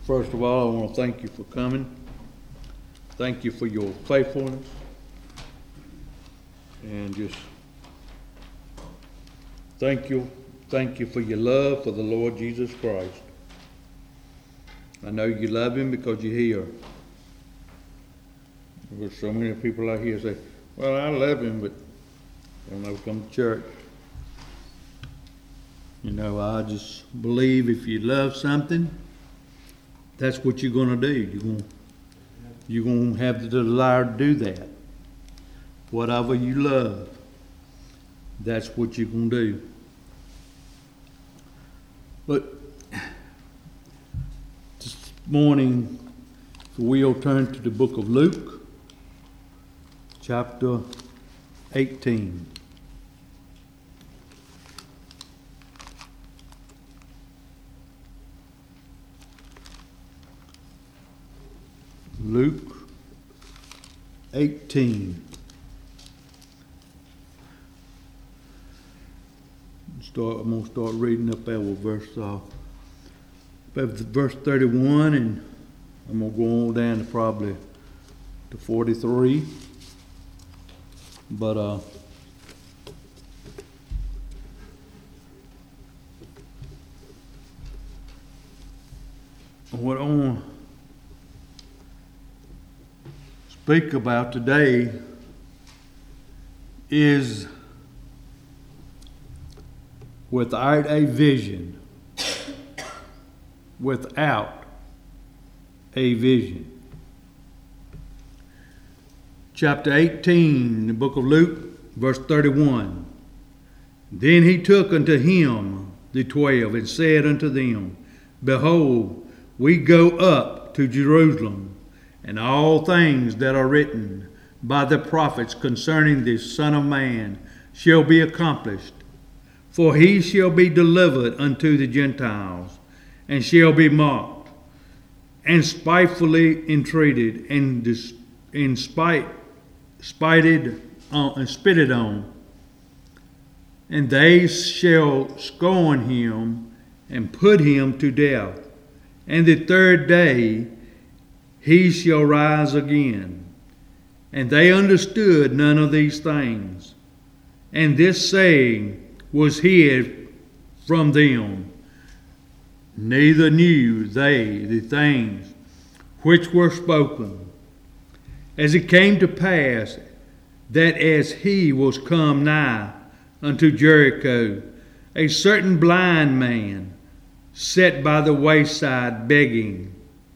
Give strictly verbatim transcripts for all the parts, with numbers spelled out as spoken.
First of all, I want to thank you for coming. Thank you for your faithfulness. And just thank you, thank you for your love for the Lord Jesus Christ. I know you love Him because you're here. There's so many people out here say, well, I love Him, but they don't ever come to church. You know, I just believe if you love something, that's what you're going to do. You're going, you're going to have the desire to do that. Whatever you love, that's what you're going to do. But this morning, we'll turn to the book of Luke, chapter eighteen. Luke eighteen. Start, I'm going to start reading up there with verse, uh, verse thirty-one, and I'm going to go on down to probably to forty-three. But uh, what I want to speak about today is without a vision, without a vision. Chapter eighteen, the book of Luke, verse thirty-one. Then he took unto him the twelve and said unto them, Behold, we go up to Jerusalem, and all things that are written by the prophets concerning the Son of Man shall be accomplished. For he shall be delivered unto the Gentiles, and shall be mocked, and spitefully entreated, and, dis- and spite, spited on, and spitted on. And they shall scorn him, and put him to death. And the third day he shall rise again. And they understood none of these things. And this saying was hid from them, neither knew they the things which were spoken. As it came to pass that as he was come nigh unto Jericho, a certain blind man sat by the wayside begging,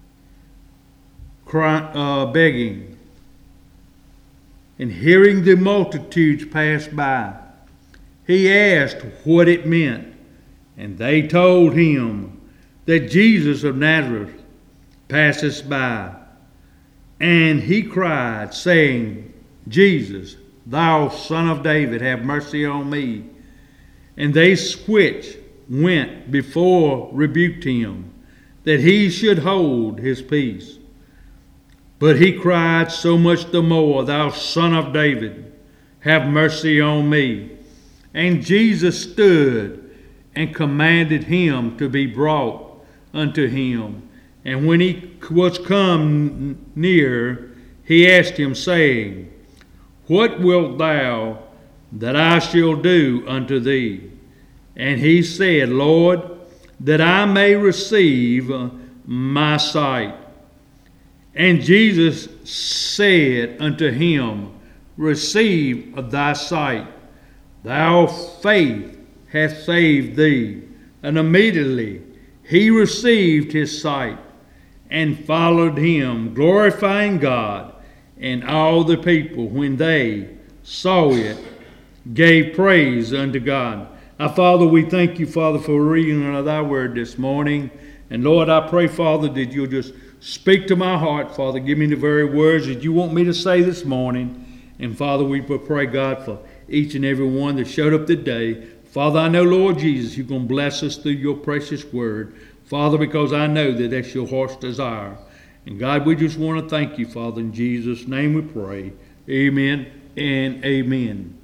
cry, uh, begging, and hearing the multitudes pass by, he asked what it meant, and they told him that Jesus of Nazareth passeth by. And he cried, saying, Jesus, thou Son of David, have mercy on me. And they which went before rebuked him, that he should hold his peace. But he cried so much the more, Thou Son of David, have mercy on me. And Jesus stood and commanded him to be brought unto him. And when he was come near, he asked him, saying, What wilt thou that I shall do unto thee? And he said, Lord, that I may receive my sight. And Jesus said unto him, Receive thy sight. Thy faith hath saved thee. And immediately he received his sight, and followed him, glorifying God. And all the people, when they saw it, gave praise unto God. Our Father, we thank you, Father, for reading of thy word this morning. And Lord, I pray, Father, that you'll just speak to my heart, Father. Give me the very words that you want me to say this morning. And Father, we pray, God, for each and every one that showed up today. Father, I know, Lord Jesus, you're going to bless us through your precious word. Father, because I know that that's your heart's desire. And God, we just want to thank you, Father. In Jesus' name we pray. Amen and amen.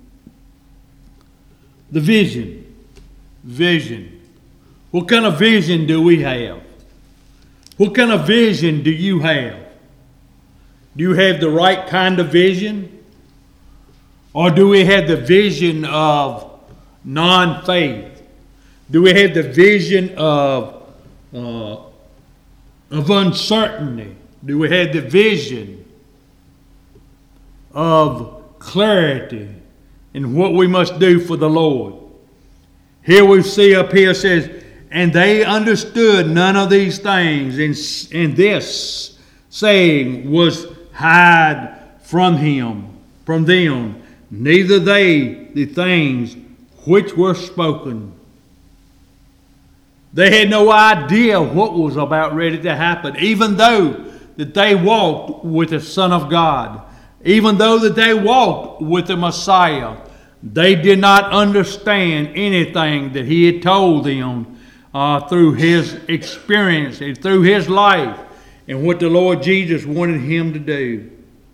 The vision. Vision. What kind of vision do we have? What kind of vision do you have? Do you have the right kind of vision? Or do we have the vision of non-faith? Do we have the vision of, uh, of uncertainty? Do we have the vision of clarity in what we must do for the Lord? Here we see up here, it says, and they understood none of these things, and, and this saying was hid from him, from them, neither they the things which were spoken. They had no idea what was about ready to happen, even though that they walked with the Son of God, even though that they walked with the Messiah. They did not understand anything that he had told them uh, through his experience and through his life and what the Lord Jesus wanted him to do.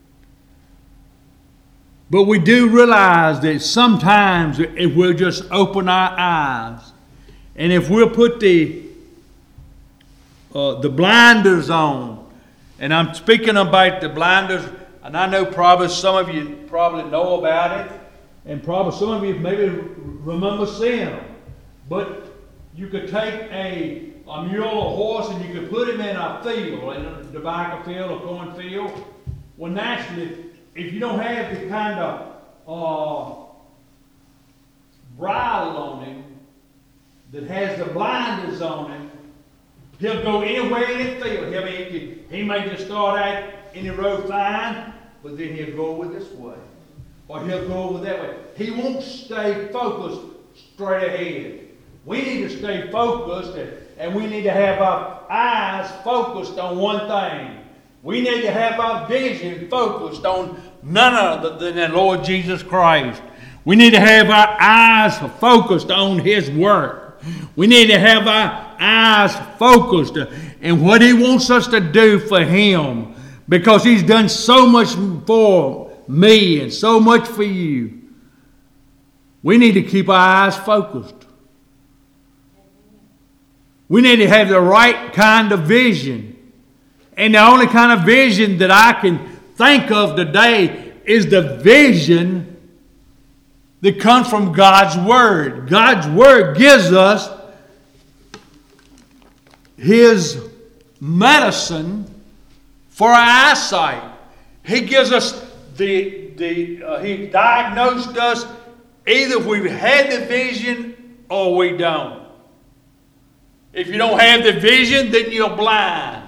But we do realize that sometimes if we'll just open our eyes, and if we'll put the uh, the blinders on, and I'm speaking about the blinders, and I know probably some of you probably know about it, and probably some of you maybe remember seeing them. But you could take a, a mule or horse and you could put him in a field, in a tobacco field or cornfield. Well, naturally, if you don't have the kind of uh, bridle on him that has the blinders on him, he'll go anywhere in the field. He'll be, he may just start out in the road fine, but then he'll go over this way. Or he'll go over that way. He won't stay focused straight ahead. We need to stay focused, and, and we need to have our eyes focused on one thing. We need to have our vision focused on none other than the Lord Jesus Christ. We need to have our eyes focused on his work. We need to have our eyes focused on what he wants us to do for him, because he's done so much for me and so much for you. We need to keep our eyes focused. We need to have the right kind of vision. And the only kind of vision that I can think of today is the vision that comes from God's Word. God's Word gives us his medicine for our eyesight. He gives us the, the uh, he diagnosed us either we've had the vision or we don't. If you don't have the vision, then you're blind.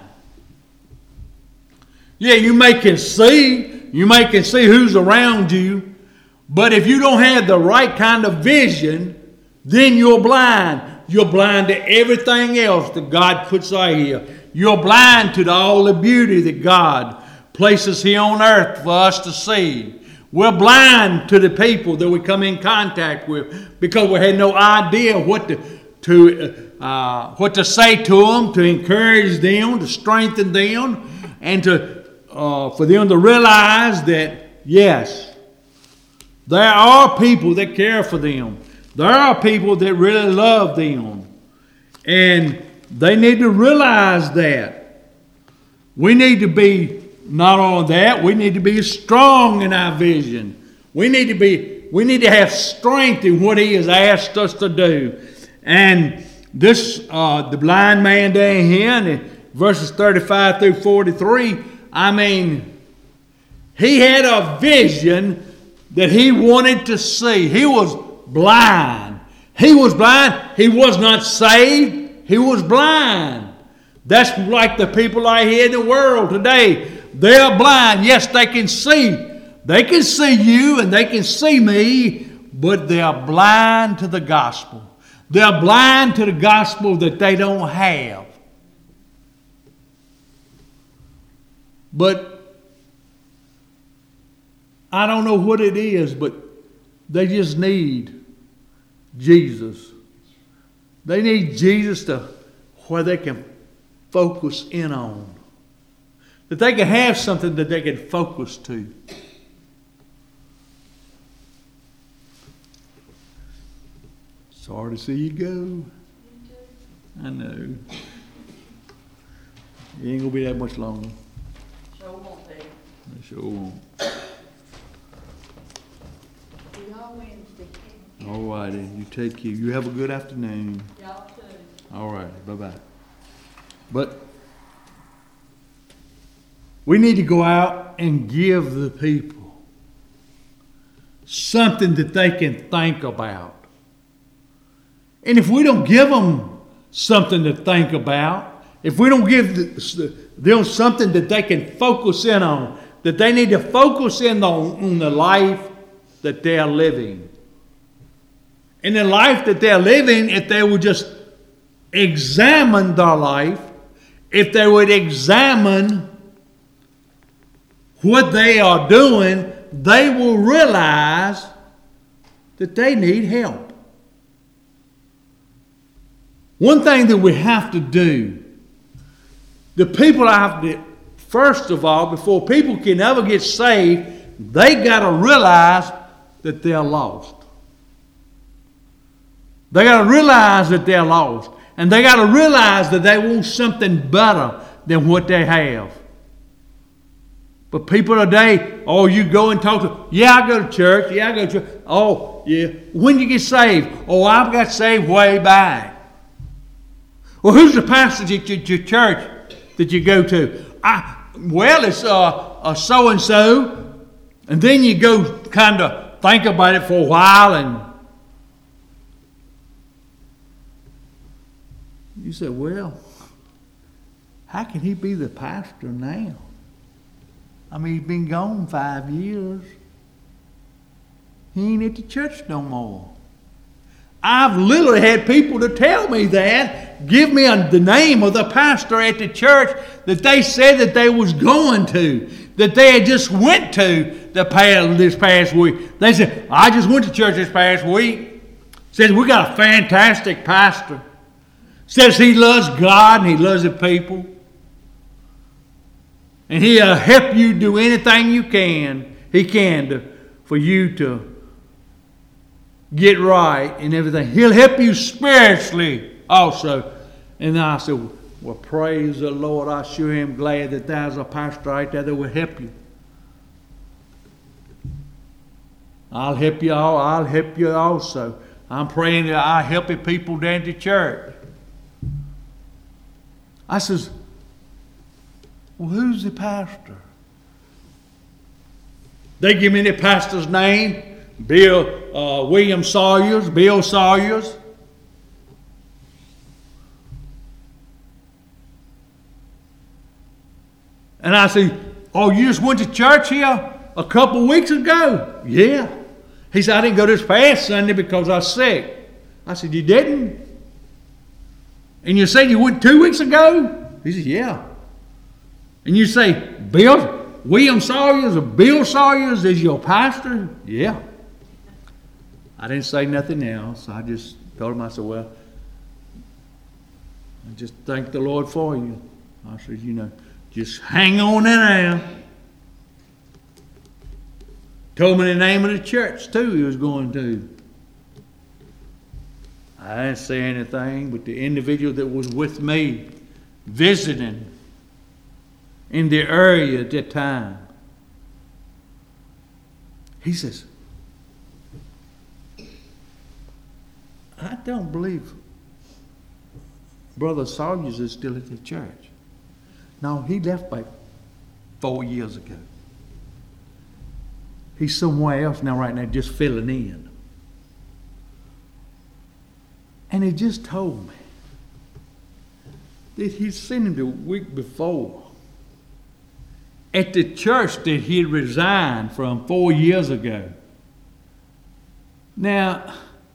Yeah, you may can see, you may can see who's around you, but if you don't have the right kind of vision, then you're blind. You're blind to everything else that God puts out here. You're blind to the, all the beauty that God places here on earth for us to see. We're blind to the people that we come in contact with because we had no idea what to, to uh, what to say to them, to encourage them, to strengthen them, and to uh, for them to realize that, yes, there are people that care for them. There are people that really love them. And they need to realize that. We need to be, not only that, we need to be strong in our vision. We need to be, we need to have strength in what he has asked us to do. And this, uh, the blind man down here, in verses thirty-five through forty-three, I mean, he had a vision that he wanted to see. He was blind. He was blind. He was not saved. He was blind. That's like the people out here in the world today. They're blind. Yes, they can see. They can see you and they can see me, but they're blind to the gospel. They're blind to the gospel that they don't have. But I don't know what it is, but they just need Jesus. They need Jesus to where they can focus in on. That they can have something that they can focus to. Sorry to see you go. I know. You ain't gonna be that much longer. Sure won't be. It sure won't. See y'all Wednesday. All righty. You take care. You have a good afternoon. Y'all too. All right. Bye-bye. But we need to go out and give the people something that they can think about. And if we don't give them something to think about, if we don't give them something that they can focus in on, that they need to focus in on, on the life that they're living. In the life that they're living, if they would just examine their life, if they would examine what they are doing, they will realize that they need help. One thing that we have to do, the people have to, first of all, before people can ever get saved, they got to realize that they're lost. They got to realize that they're lost. And they got to realize that they want something better than what they have. But people today, oh, you go and talk to, yeah, I go to church. Yeah, I go to church. Oh, yeah. When did you get saved? Oh, I got saved way back. Well, who's the pastor at your, your church that you go to? I, well, it's uh, a so-and-so. And then you go kind of think about it for a while and you say, well, how can he be the pastor now? I mean, he's been gone five years. He ain't at the church no more. I've literally had people to tell me that, give me a, the name of the pastor at the church that they said that they was going to, that they had just went to the past, this past week. They said, I just went to church this past week. Says, we got a fantastic pastor. Says he loves God and he loves the people. And he'll help you do anything you can, he can, to, for you to get right and everything. He'll help you spiritually also. And I said, well, praise the Lord. I sure am glad that there's a pastor right there that will help you. I'll help you all. I'll help you also. I'm praying that I help the people down to church. I says, well, who's the pastor? They give me the pastor's name, Bill uh, William Sawyers, Bill Sawyers. And I say, oh, you just went to church here a couple weeks ago? Yeah. He said, I didn't go this past Sunday because I was sick. I said, you didn't? And you said you went two weeks ago? He said, yeah. And you say, Bill, William Sawyers or Bill Sawyers is your pastor? Yeah. I didn't say nothing else. I just told him, I said, well, I just thank the Lord for you. I said, you know, just hang on in there. Told me the name of the church, too, he was going to. I didn't say anything, but the individual that was with me visiting in the area at that time, he says, I don't believe Brother Sawyers is still at the church. No, he left like four years ago. He's somewhere else now right now just filling in. And he just told me that he'd seen him the week before at the church that he had resigned from four years ago. Now,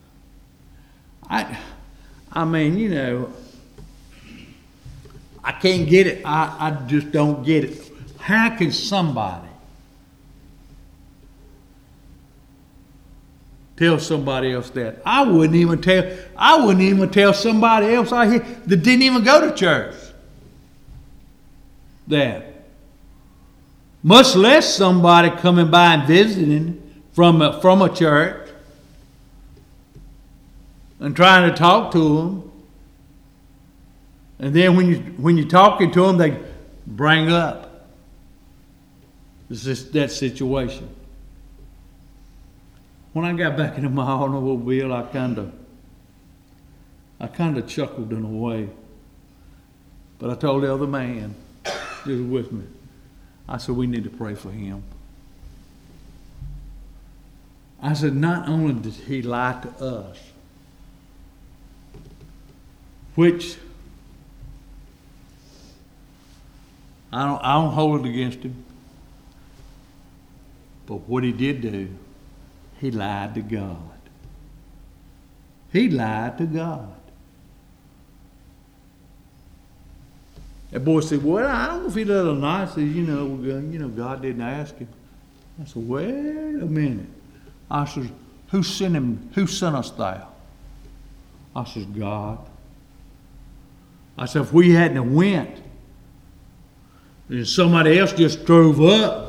I, I mean, you know, I can't get it. I, I just don't get it. How can somebody tell somebody else that? I wouldn't even tell. I wouldn't even tell somebody else out here that didn't even go to church that. Much less somebody coming by and visiting from a, from a church and trying to talk to them. And then when you when you're talking to them, they bring up this, that situation. When I got back into my automobile, I kind of, I kind of chuckled in a way. But I told the other man, who was with me, I said, we need to pray for him. I said, not only did he lie to us, which I don't, I don't hold it against him, but what he did do, he lied to God. He lied to God. That boy said, well, I don't know if he did or not. I said, you know, you know, God didn't ask him. I said, wait a minute. I said, who sent him? Who sent us there? I said, God. I said, if we hadn't have went, and somebody else just drove up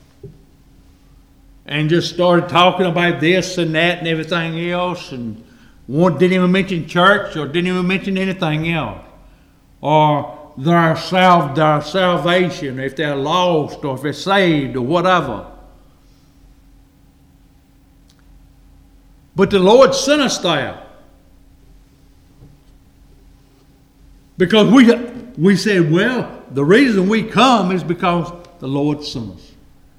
and just started talking about this and that and everything else, and one didn't even mention church or didn't even mention anything else, or their, sal- their salvation, if they're lost or if they're saved or whatever. But the Lord sent us there. Because we, we said, well, the reason we come is because the Lord sent us.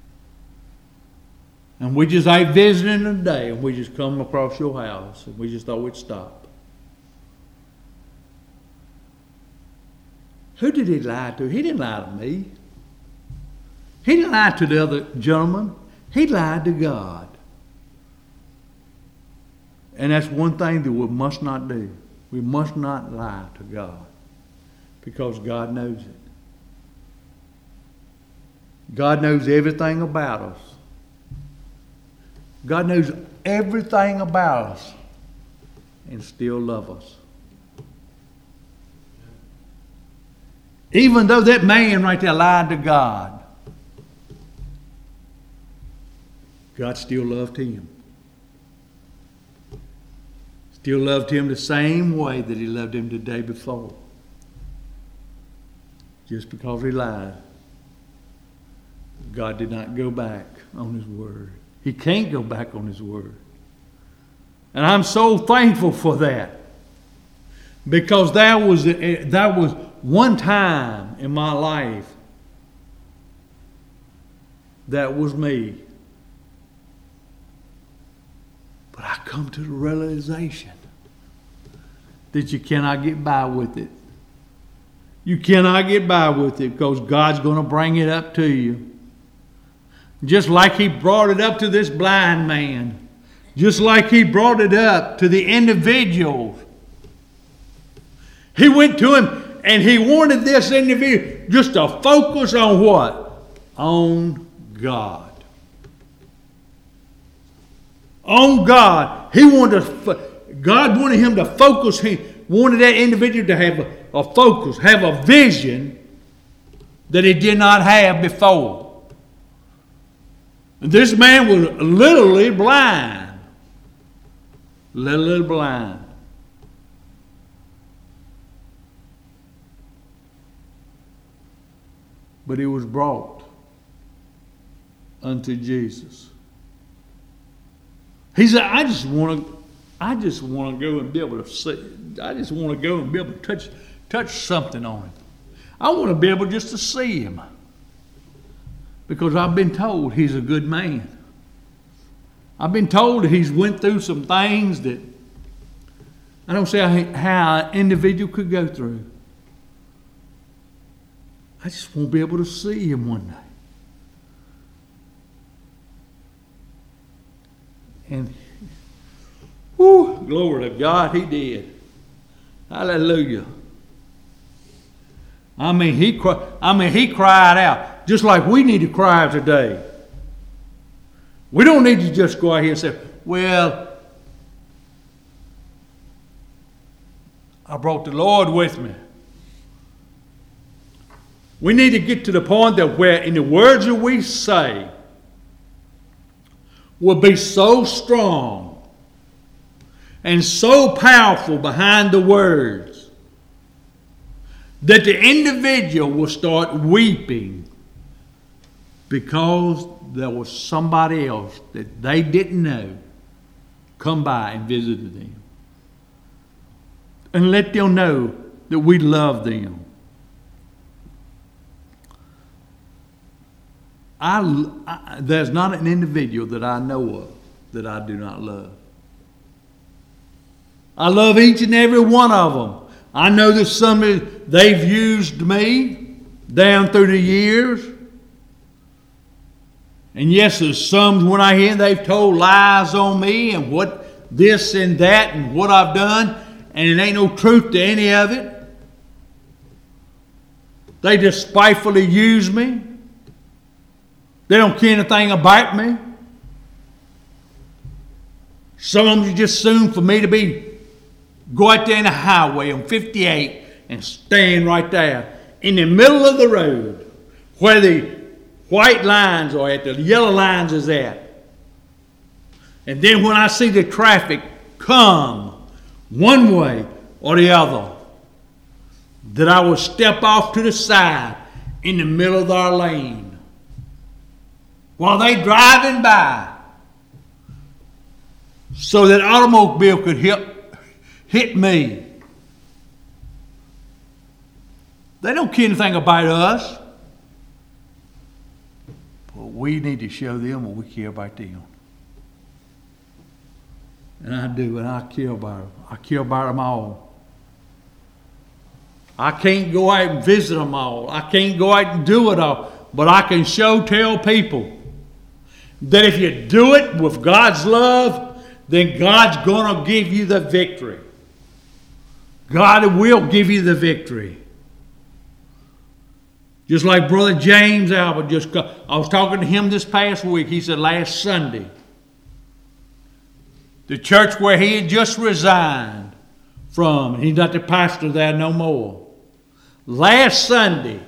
And we just ain't visiting today, and we just come across your house, and we just thought we'd stop. Who did he lie to? He didn't lie to me. He didn't lie to the other gentleman. He lied to God. And that's one thing that we must not do. We must not lie to God, because God knows it. God knows everything about us. God knows everything about us and still loves us. Even though that man right there lied to God, God still loved him. Still loved him the same way that he loved him the day before. Just because he lied, God did not go back on his word. He can't go back on his word. And I'm so thankful for that. Because that was, that was one time in my life that was me. But I come to the realization that you cannot get by with it. You cannot get by with it, because God's going to bring it up to you. Just like he brought it up to this blind man. Just like he brought it up to the individuals. He went to him and he wanted this individual just to focus on what? On God. On God. He wanted to, God wanted him to focus. He wanted that individual to have a, a focus, have a vision that he did not have before. And this man was literally blind. Literally blind. But he was brought unto Jesus. He said, I just want to, I just want to go and be able to see. I just want to go and be able to touch, touch something on him. I want to be able just to see him. Because I've been told he's a good man. I've been told that he's went through some things that I don't see how an individual could go through. I just won't be able to see him one day. And, whew, glory to God, he did. Hallelujah. I mean, he cried, I mean, he cried out, just like we need to cry today. We don't need to just go out here and say, well, I brought the Lord with me. We need to get to the point that where in the words that we say will be so strong and so powerful behind the words that the individual will start weeping because there was somebody else that they didn't know come by and visited them. And let them know that we love them. I, I, there's not an individual that I know of that I do not love. I love each and every one of them. I know that some of, they've used me down through the years. And yes, there's some when I hear they've told lies on me and what this and that and what I've done, and it ain't no truth to any of it. They just spitefully use me. They don't care anything about me. Some of them just soon for me to be go out there in the highway on fifty-eight and stand right there in the middle of the road where the white lines are at, the yellow lines is at. And then when I see the traffic come one way or the other, that I will step off to the side in the middle of our lane while they driving by so that automobile could hit, hit me. They don't care anything about us. But we need to show them what we care about them. And I do, and I care about them. I care about them all. I can't go out and visit them all. I can't go out and do it all. But I can show, tell people that if you do it with God's love, then God's going to give you the victory. God will give you the victory. Just like Brother James Albert, just I was talking to him this past week. He said last Sunday, the church where he had just resigned from, and he's not the pastor there no more. Last Sunday,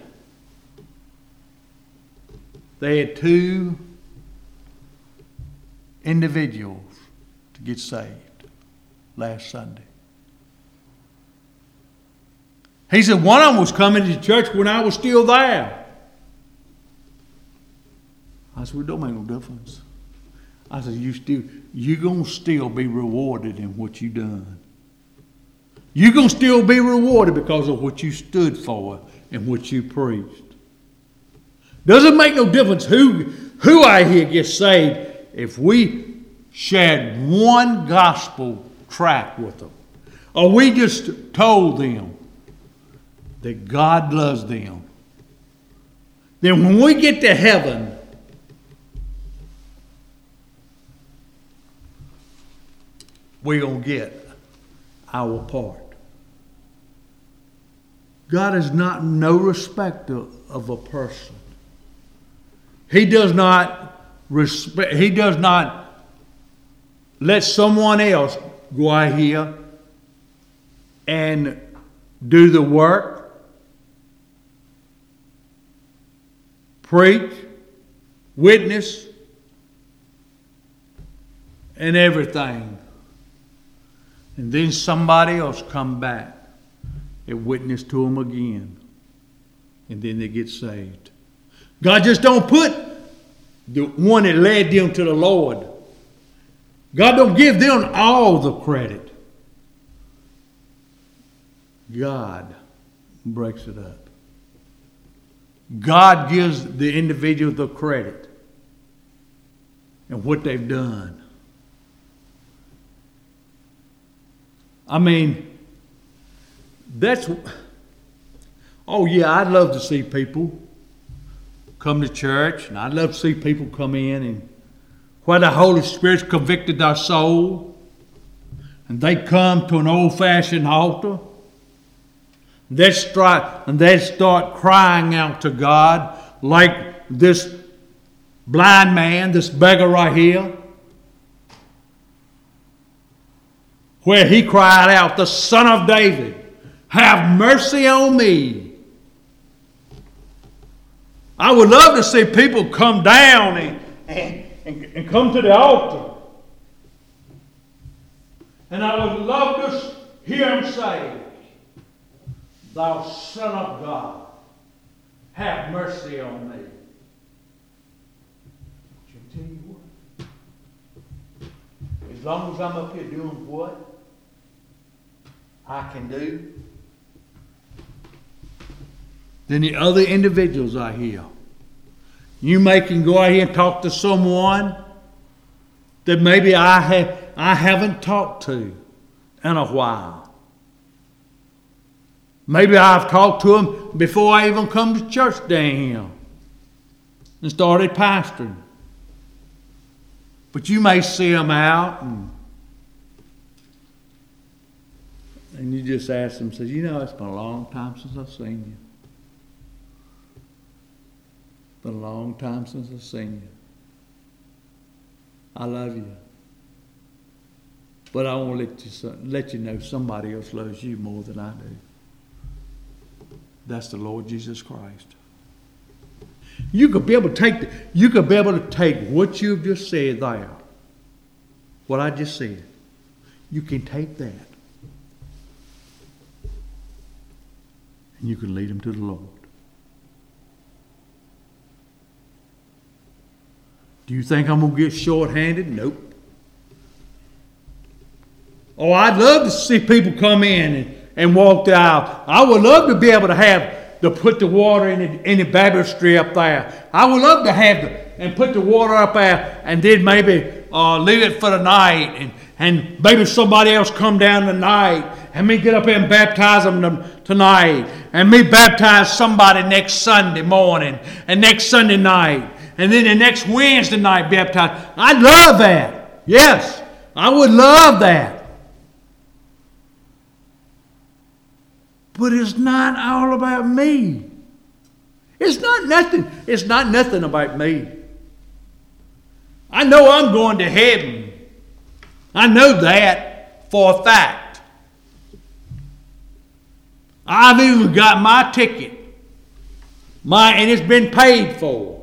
they had two individuals to get saved. Last Sunday. He said one of them was coming to church when I was still there. I said, well, it don't make no difference. I said, you still, you're going to still be rewarded in what you done. You're going to still be rewarded because of what you stood for and what you preached. Doesn't make no difference who, who I hear gets saved if we shared one gospel tract with them. Or we just told them that God loves them. Then when we get to heaven, we're going to get our part. God is not no respecter of a person. He does not respect, he does not let someone else go out here and do the work, preach, witness, and everything. And then somebody else come back and witness to them again. And then they get saved. God just don't put the one that led them to the Lord. God don't give them all the credit. God breaks it up. God gives the individual the credit and what they've done. I mean, that's, oh yeah, I'd love to see people come to church, and I'd love to see people come in and where the Holy Spirit's convicted their soul, and they come to an old-fashioned altar, they start, and they start crying out to God like this blind man, this beggar right here, where he cried out, the Son of David, have mercy on me. I would love to see people come down and, and, and, and come to the altar. And I would love to hear them say, Thou Son of God, have mercy on me. But I tell you what, as long as I'm up here doing what I can do, then the other individuals are here. You may can go out here and talk to someone that maybe I have I haven't talked to in a while. Maybe I've talked to them before I even come to church down here and started pastoring. But you may see them out and, and you just ask them, says, you know, it's been a long time since I've seen you. It's been a long time since I've seen you. I love you. But I want to let you, let you know somebody else loves you more than I do. That's the Lord Jesus Christ. You could be able to take the, you could be able to take what you've just said there, what I just said. You can take that and you can lead them to the Lord. Do you think I'm going to get short-handed? Nope. Oh, I'd love to see people come in and, and walk the aisle. I would love to be able to have to put the water in the, in the baptistry up there. I would love to have the, and put the water up there and then maybe uh, leave it for the night and, and maybe somebody else come down tonight and me get up there and baptize them tonight and me baptize somebody next Sunday morning and next Sunday night. And then the next Wednesday night baptized. I'd love that. Yes, I would love that. But it's not all about me. It's not nothing. It's not nothing about me. I know I'm going to heaven. I know that for a fact. I've even got my ticket. My, and it's been paid for.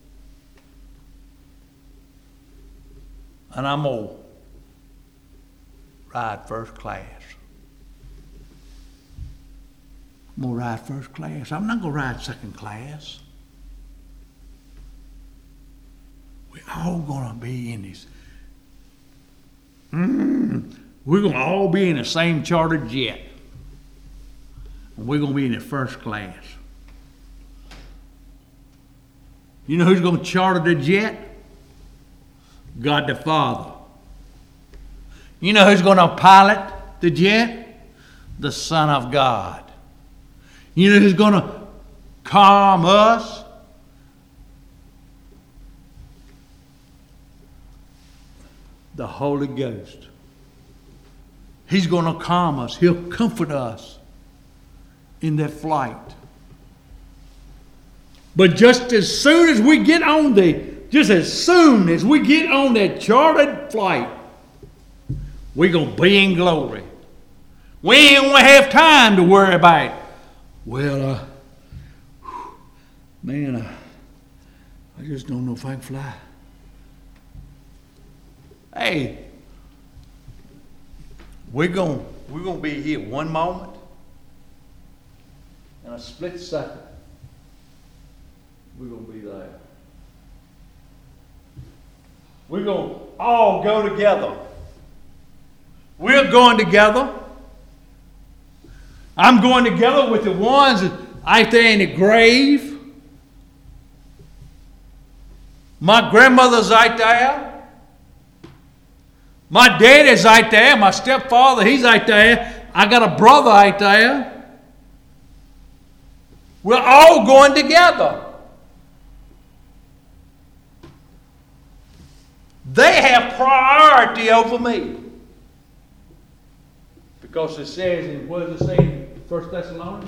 And I'm going to ride first class. I'm going to ride first class. I'm not going to ride second class. We're all going to be in this. Mm, we're going to all be in the same chartered jet. And we're going to be in the first class. You know who's going to charter the jet? God the Father. You know who's going to pilot the jet? The Son of God. You know who's going to calm us? The Holy Ghost. He's going to calm us. He'll comfort us in that flight. But just as soon as we get on the Just as soon as we get on that chartered flight, we're going to be in glory. We ain't going to have time to worry about it. Well, uh, man, uh, I just don't know if I can fly. Hey, we're going we're going to be here one moment and a split second. We're going to be there. We're going to all go together. We're going together. I'm going together with the ones out there in the grave. My grandmother's out there. My daddy's out there. My stepfather, he's out there. I got a brother out there. We're all going together. They have priority over me. Because it says, in, what does it say in First Thessalonians?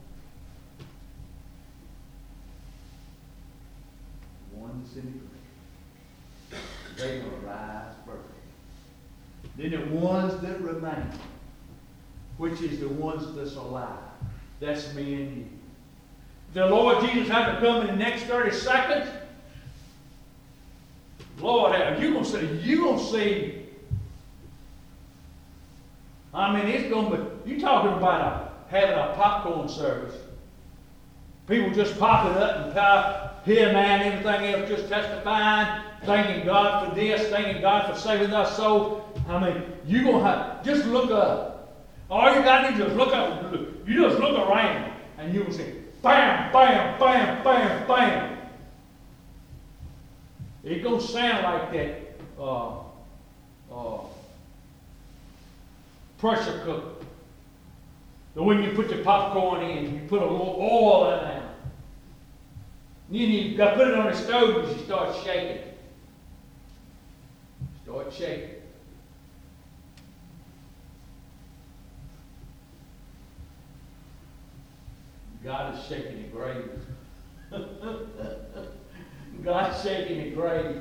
One city, they will rise first. Then the ones that remain, which is the ones that's alive. That's me and you. The Lord Jesus had to come in the next thirty seconds. Lord, you gonna see, you gonna see. I mean, it's gonna be. You talking about having a popcorn service. People just popping up and pop, here, man, everything else just testifying, thanking God for this, thanking God for saving our soul. I mean, you're going to have, just look up. All you got to do is just look up. You just look around and you will see, bam, bam, bam, bam, bam. It's going to sound like that uh, uh, pressure cooker. So when you put your popcorn in, you put a little oil in there. Then you got to put it on the stove and you start shaking. Start shaking. God is shaking the grave. God's shaking the grave.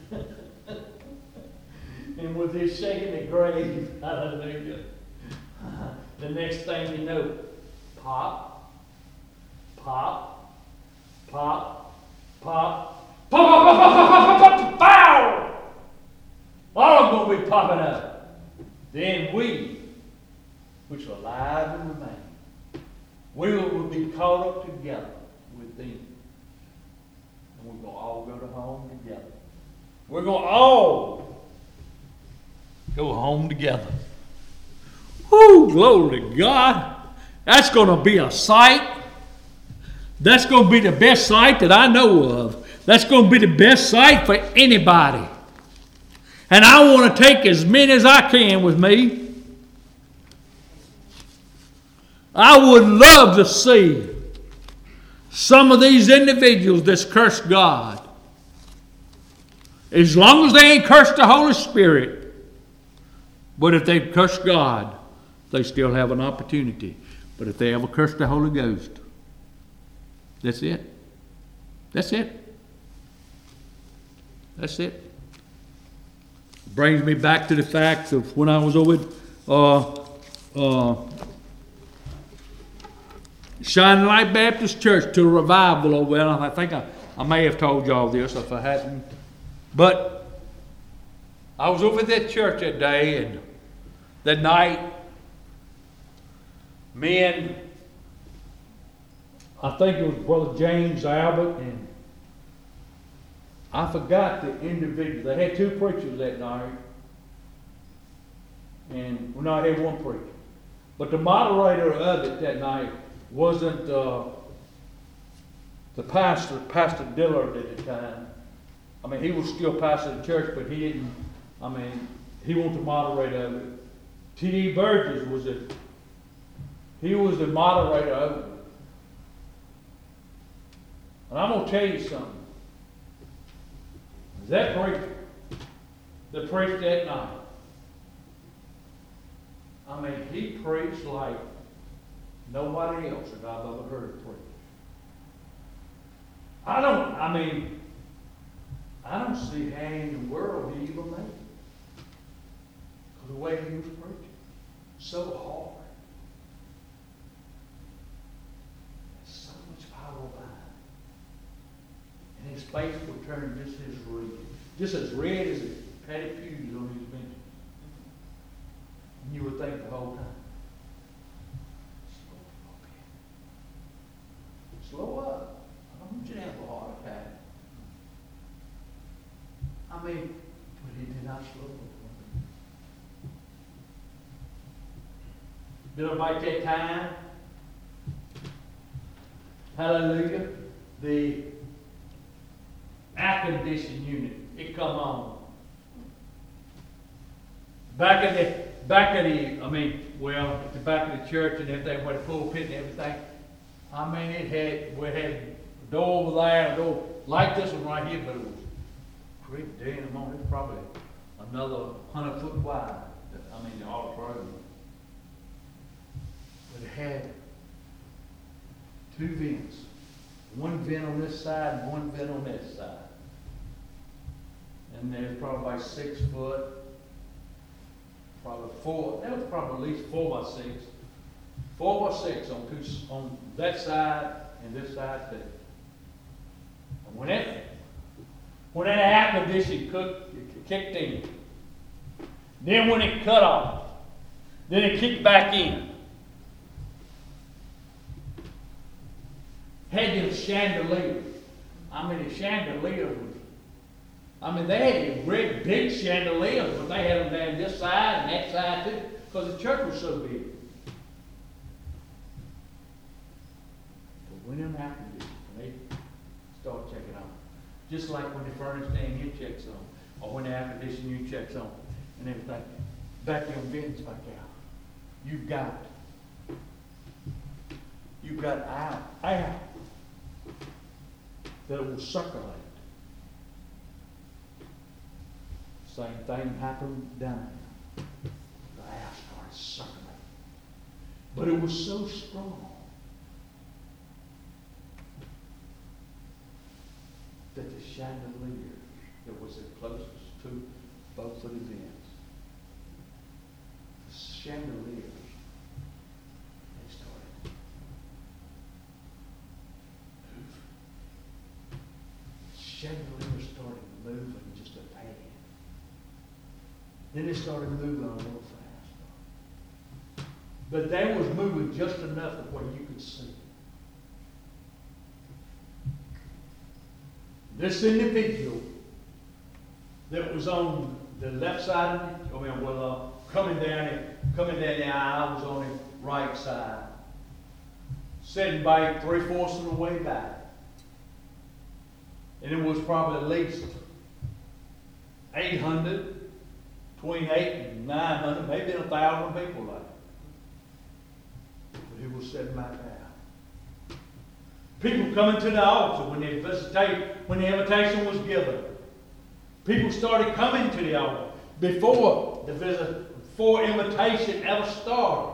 And with His shaking the grave, hallelujah, the next thing you know, pop, pop, pop, pop, pop, pop, pop, pop, pop, pop, pop, pow! All of them going to be popping up. Then we, which are alive and remain, we will be caught up together with them. And we're going to all go to home together. We're going to all go home together. Whoo, glory to God. That's going to be a sight. That's going to be the best sight that I know of. That's going to be the best sight for anybody. And I want to take as many as I can with me. I would love to see some of these individuals that's cursed God. As long as they ain't cursed the Holy Spirit. But if they've cursed God, they still have an opportunity. But if they ever curse the Holy Ghost, that's it. That's it. That's it. Brings me back to the fact of when I was over at uh, uh, Shining Light Baptist Church to a revival over there. I think I, I may have told y'all this if I hadn't. But I was over at that church that day, and that night, me and I think it was Brother James Albert, and I forgot the individual. They had two preachers that night, and well, no, I had one preacher. But the moderator of it that night wasn't uh, the pastor, Pastor Dillard at the time. I mean, he was still pastor of the church, but he didn't, I mean, he wasn't the moderator of it. T D Burgess was it. He was the moderator of it. And I'm going to tell you something. That preacher that preached that night, I mean, he preached like nobody else that I've ever heard preach. I don't, I mean, I don't see how in the world he even made it. Because the way he was preaching, so hard. So much power behind it. And his face would turn just as red, just as red as the patty pews on his bench. And you would think the whole time, slow up. I don't want you to have a heart attack. I mean, but he did not slow up. Did about that time, hallelujah, the air conditioning unit, it come on. Back at the, back at the, I mean, well, at the back of the church and everything, where the pulpit and everything, I mean, it had, we had a door over there, a door like this one right here, but it was pretty damn long. It's probably another hundred foot wide. I mean, the auditorium. But it had two vents. One vent on this side and one vent on this side. And there's probably like six foot, probably four, that was probably at least four by six. Four by six on two, on that side and this side too. And when that, when that air conditioning kicked in, then when it cut off, then it kicked back in. had them chandeliers. I mean, the chandeliers was, I mean, they had these great big chandeliers, but they had them down this side and that side too, because the church was so big. But when them after this, when they start checking on, just like when the furnace stand here checks on, or when the air conditioning unit checks on, and everything, vacuum vents back out. You've got, you've got air, air that will circulate. Same thing happened down here. The air started circulating. But it was so strong that the chandelier that was the closest to both of the vents, the chandeliers, they started moving. Chandeliers started moving just a tad. Then it started moving a little fast. But they was moving just enough of where you could see. This individual that was on the left side of it, I mean, well, uh, coming down it, coming down the aisle was on the right side, sitting back three fourths of the way back, and it was probably at least eight hundred, between eight and nine hundred, maybe a thousand people there. But he was sitting back there. People coming to the altar when the visitation, when the invitation was given. People started coming to the altar before the visit, before invitation ever started.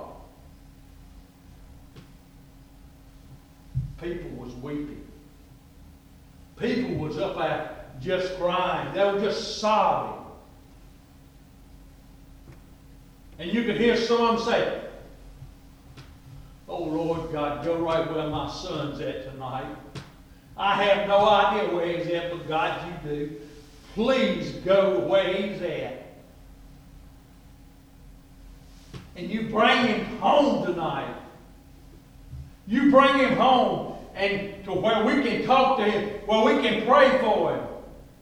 People was weeping. People was up there just crying. They were just sobbing. And you could hear some of them say, "Oh Lord God, go right where my son's at tonight. I have no idea where he's at, but God, you do. Please go where he's at. And you bring him home tonight. You bring him home and to where we can talk to him, where we can pray for him."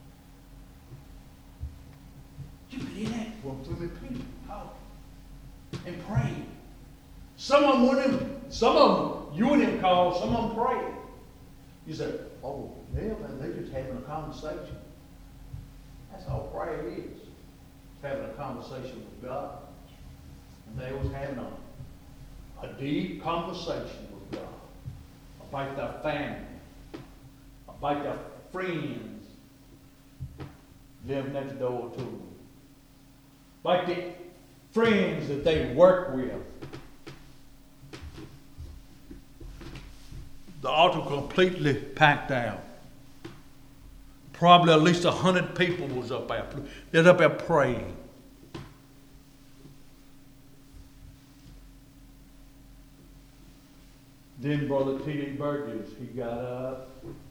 You can hear that from the people talking and praying. Some of them wouldn't, some of them you wouldn't call, some of them praying. You say, "Oh, yeah, man, they're just having a conversation." That's all prayer is. It's having a conversation with God. And they was having a, a deep conversation with God about their family, about their friends living next door to them, about the friends that they work with. The altar completely packed out. Probably at least a hundred people was up there. They're up there praying. Then Brother T D Burgess, he got up.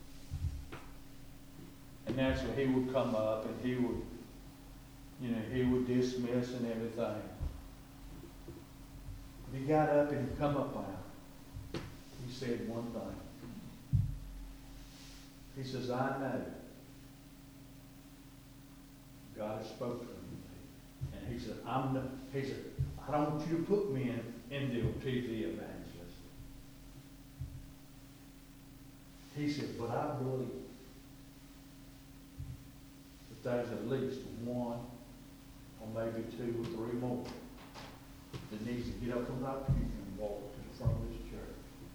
And naturally he would come up and he would, you know, he would dismiss and everything. But he got up and he come up there. He said one thing. He says, "I know God has spoken to me." And he said, I'm the, he said, "I don't want you to put me in, in the T V evangelist." He said, "But I believe that there's at least one or maybe two or three more that needs to get up from that pew and walk to the front of this church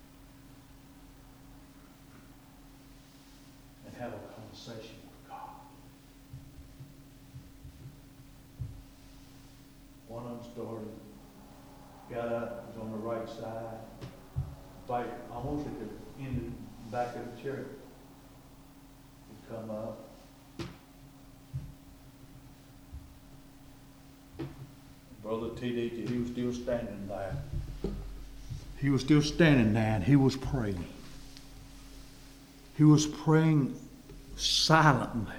and have a conversation with God." One of them started, got up, was on the right side, right almost at the end of the back of the church. He'd come up. Brother T D, he was still standing there. He was still standing there and he was praying. He was praying silently.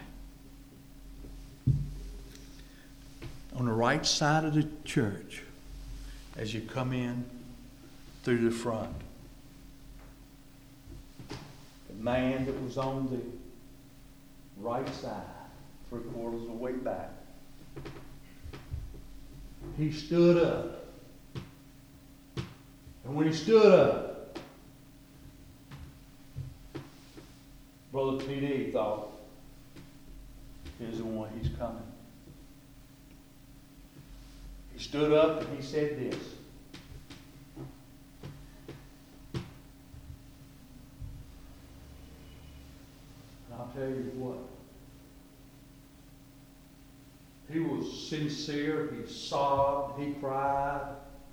On the right side of the church, as you come in through the front, the man that was on the right side, three quarters of the way back, he stood up. And when he stood up, Brother T D thought, here's the one, he's coming. He stood up and he said this. And I'll tell you what. He was sincere. He sobbed. He cried.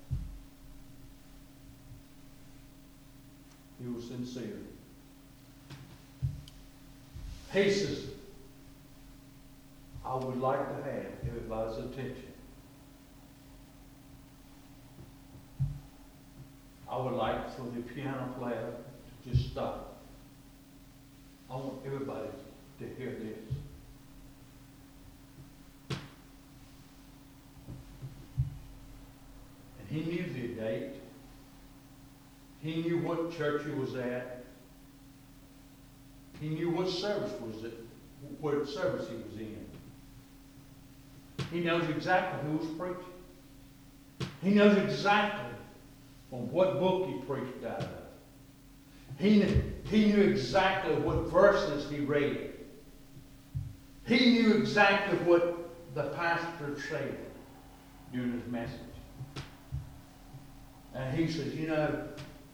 He was sincere. He says, I would like to have everybody's attention. I would like for the piano player to just stop. I want everybody to hear this. And he knew the date. He knew what church he was at. He knew what service was it, what service he was in. He knows exactly who was preaching. He knows exactly on what book he preached out of. He knew, he knew exactly what verses he read. He knew exactly what the pastor said during his message. And he says, you know,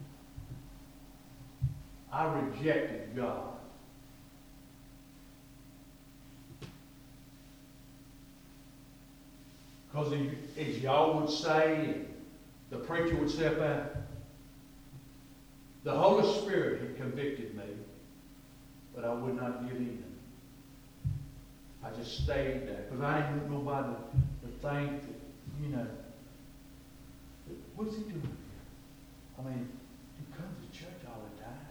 I rejected God. Because as y'all would say, the preacher would step out, the Holy Spirit had convicted me, but I would not give in. I just stayed there because I didn't want nobody to think that, you know, what's he doing here? I mean, he comes to church all the time.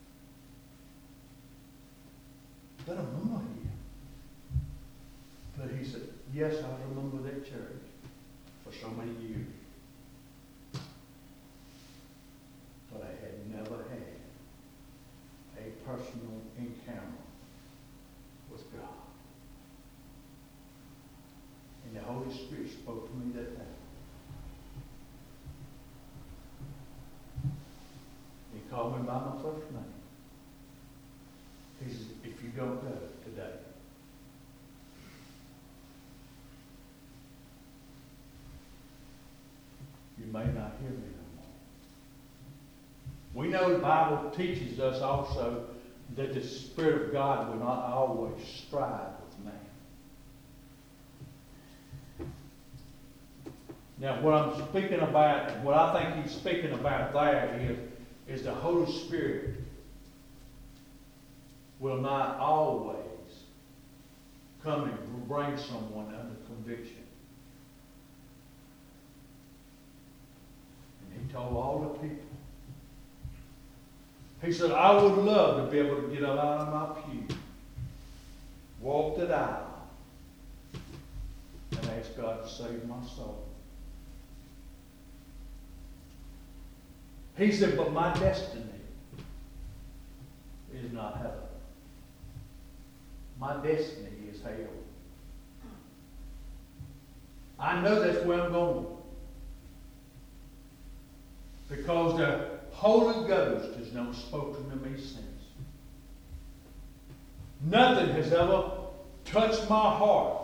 Let him know here. But he said, yes, I remember that church for so many years. But I had never had a personal encounter with God. And the Holy Spirit spoke to me that day. He called me by my first name. He says, if you don't go today, you may not hear me no more. We know the Bible teaches us also that the Spirit of God will not always strive with man. Now, what I'm speaking about, what I think he's speaking about there is, is the Holy Spirit will not always come and bring someone under conviction. And he told all the people. He said, I would love to be able to get out of my pew, walk the aisle, and ask God to save my soul. He said, but my destiny is not heaven. My destiny is hell. I know that's where I'm going. Because the Holy Ghost has not spoken to me since. Nothing has ever touched my heart.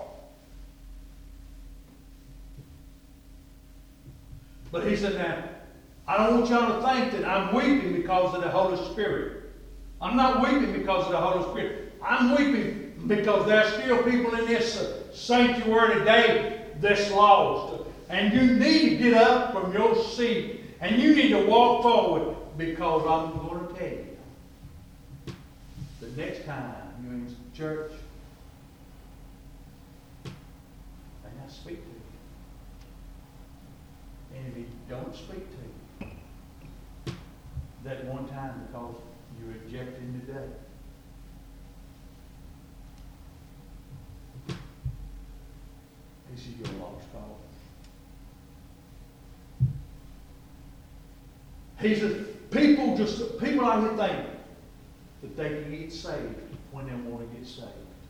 But he said, now, I don't want y'all to think that I'm weeping because of the Holy Spirit. I'm not weeping because of the Holy Spirit. I'm weeping because there are still people in this sanctuary today that's lost. And you need to get up from your seat and you need to walk forward, because I'm going to tell you, the next time you're in church, they not speak to you. And if he don't speak to you, that one time because you rejected him today, he said you're a lost cause. He said, people just, people out here think that they can get saved when they want to get saved.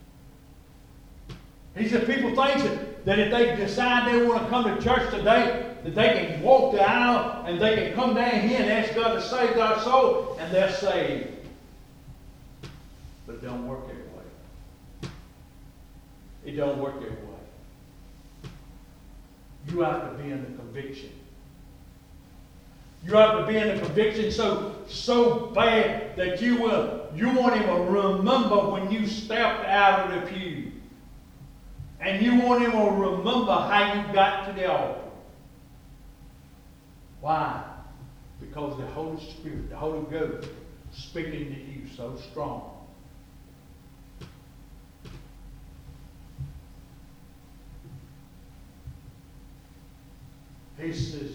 He said people think that, that if they decide they want to come to church today, that they can walk the aisle and they can come down here and ask God to save their soul, and they're saved. But it don't work that way. It don't work that way. You have to be in the conviction. You have to be in the conviction so so bad that you will you won't even remember when you stepped out of the pew. And you won't even remember how you got to the altar. Why? Because the Holy Spirit, the Holy Ghost, speaking to you so strong. He says,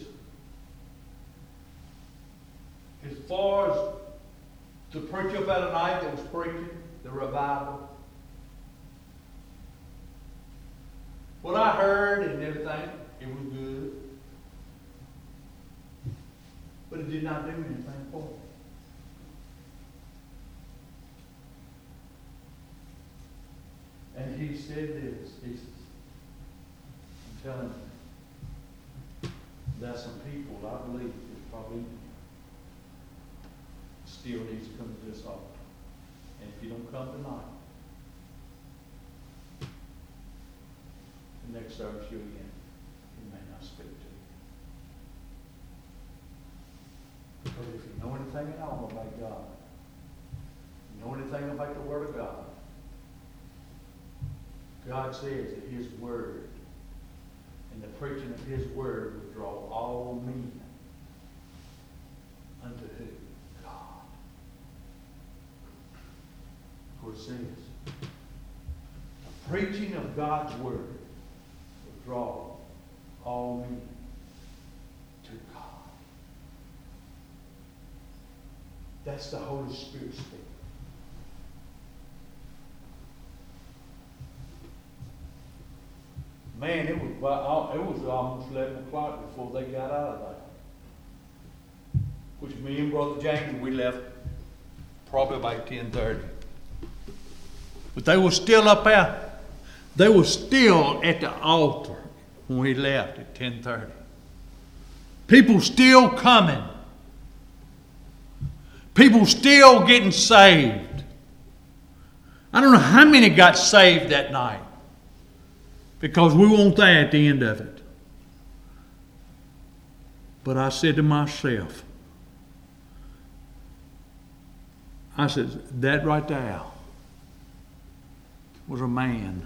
as far as the preacher of that night that was preaching, the revival, what I heard and everything, it was good. But it did not do anything for me. And he said this, he says, I'm telling you, there's some people, I believe, that probably still needs to come to this altar. And if you don't come tonight, the next service you'll again, he may not speak to you. But if you know anything at all about God, you know anything about the Word of God, God says that His Word and the preaching of His Word will draw all men unto who? God. For it says, the preaching of God's Word will draw all men to God. That's the Holy Spirit speaking. Man, it was about, it was almost eleven o'clock before they got out of there. Which me and Brother James, we left probably about ten thirty. But they were still up there. They were still at the altar when we left at ten thirty. People still coming. People still getting saved. I don't know how many got saved that night. Because we weren't there at the end of it. But I said to myself, I said, that right there was a man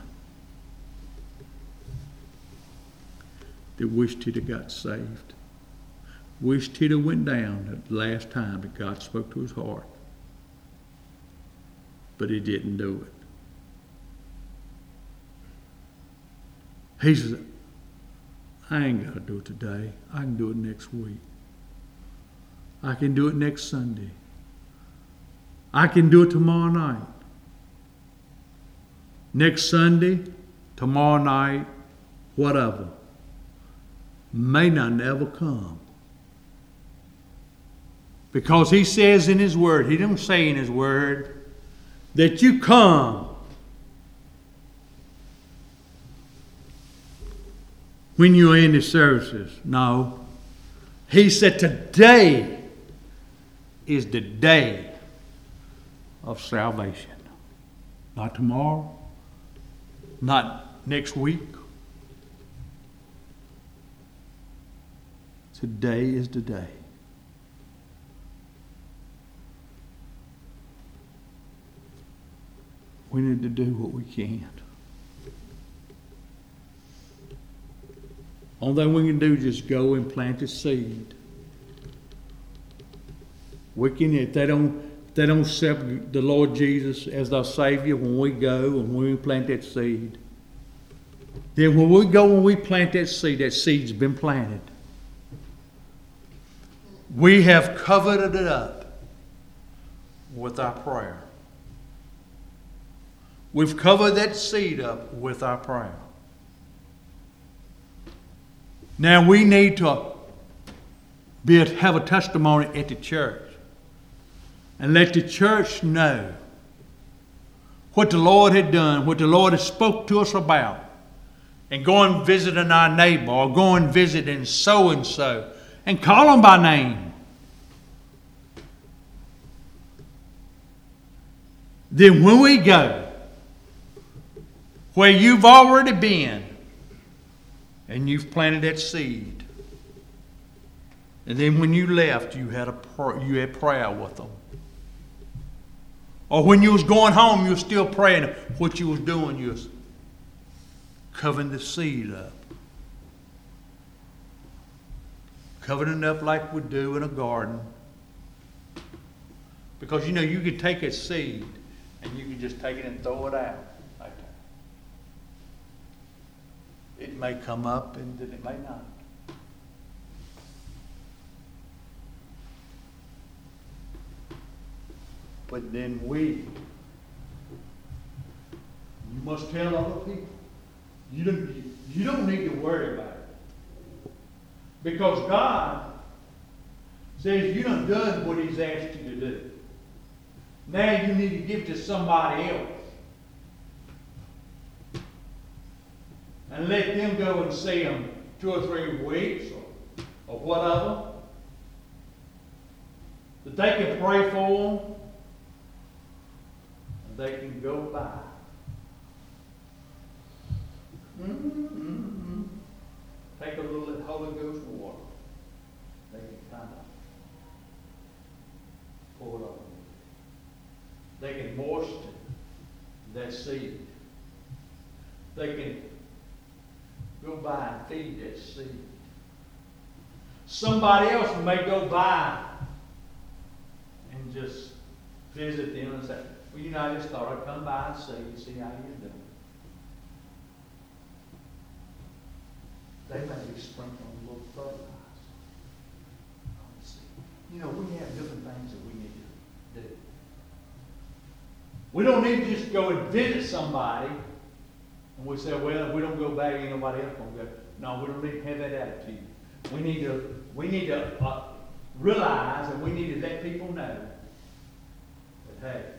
that wished he'd have got saved. Wished he'd have went down the last time that God spoke to his heart. But he didn't do it. He says, I ain't got to do it today. I can do it next week. I can do it next Sunday. I can do it tomorrow night. Next Sunday, tomorrow night, whatever. May not ever come. Because he says in his word, he don't say in his word, that you come when you're in the services. No. He said today is the day of salvation. Not tomorrow. Not next week. Today is the day. We need to do what we can. Only thing we can do is just go and plant a seed. We can, if they don't, if they don't accept the Lord Jesus as their Savior, when we go and when we plant that seed, then when we go and we plant that seed, that seed's been planted. We have covered it up with our prayer. We've covered that seed up with our prayer. Now we need to be a, have a testimony at the church. and let the church know what the Lord had done, what the Lord had spoke to us about, and go and visiting our neighbor, or go and visiting so-and-so, and call them by name. Then when we go where you've already been, and you've planted that seed, and then when you left, you had a pr- you had prayer with them. Or when you was going home, you were still praying. What you was doing, you was covering the seed up. Covering it up like we do in a garden. Because, you know, you could take a seed and you can just take it and throw it out like that. It may come up and then it may not. But then we, you must tell other people. You don't, you don't need to worry about it. Because God says you done done what He's asked you to do. Now you need to give to somebody else. And let them go and see them two or three weeks or, or whatever. That they can pray for them. They can go by. Mm-hmm. Take a little Holy Ghost water. They can kind of pour it up. They can moisten that seed. They can go by and feed that seed. Somebody else may go by and just visit them and say, well, you know, I just thought I'd come by and see you, see how you're doing. They may be sprinkling a little fertilizer. You know, we have different things that we need to do. We don't need to just go and visit somebody and we say, well, if we don't go back, ain't nobody else going to go. No, we don't need to have that attitude. We need to, we need to uh, realize and we need to let people know that, hey,